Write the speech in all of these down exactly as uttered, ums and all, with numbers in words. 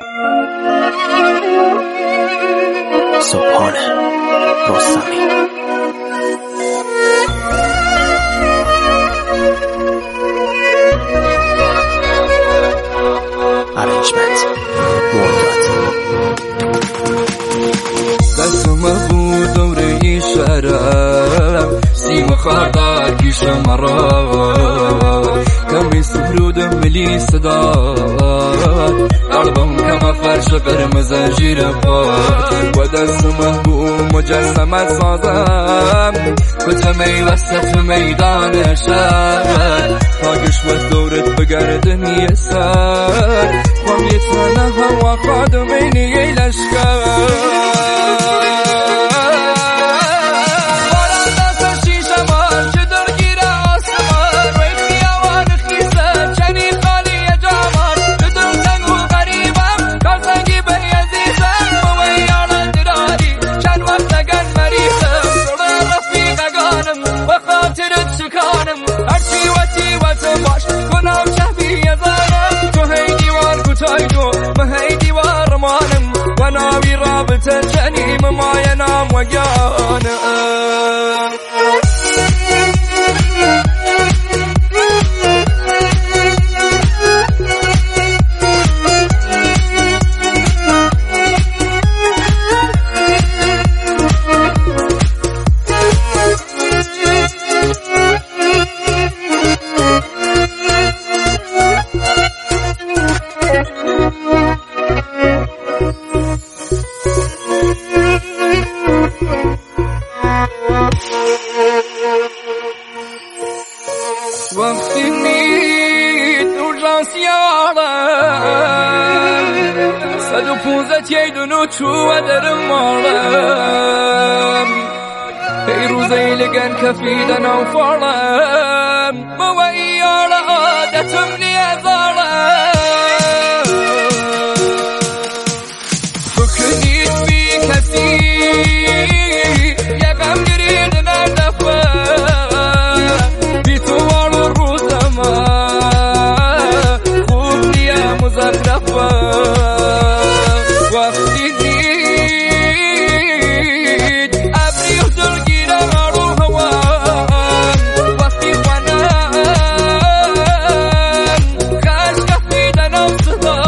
سبحانه رستمی. Arrangement مرداد. دستم بود دوره ای شرم سیم خاردار پیشم را کمی سرودم ملی صداد قلبم کم فرش قرمز جیر پاد و دستم بود مجسمه سازم کتمی وسط میدان شهر تاگش و دورت بگردن یه سر خواهم یه تنه هوا خادمینی ای لشکر وناوي رابط الجنيم ما ينام وقانا وقتی نید اورژانس یارم صد و پونزده تیدون و چوه درم مارم ای روزه لگن کفیدن او فارم بوا ایار عادتم نیزارم بکنید بی کسی یکم گرید نردفه وقتی دید ابری و دلگیره رو هوا وقتی خونم خش کفیدن او صدا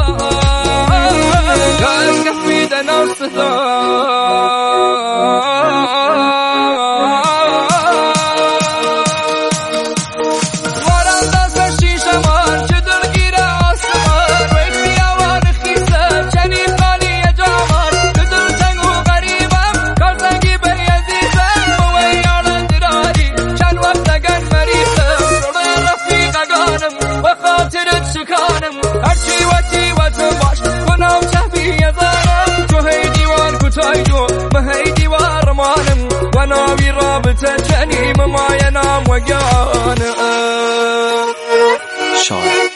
خش کفیدن او صدا هرچی وقتی وقت باش کنم شبیه دارم تو هی دیوار کتای دو به هی دیوار مانم و ناوی رابطه جنیم ما ینام و گانم شاید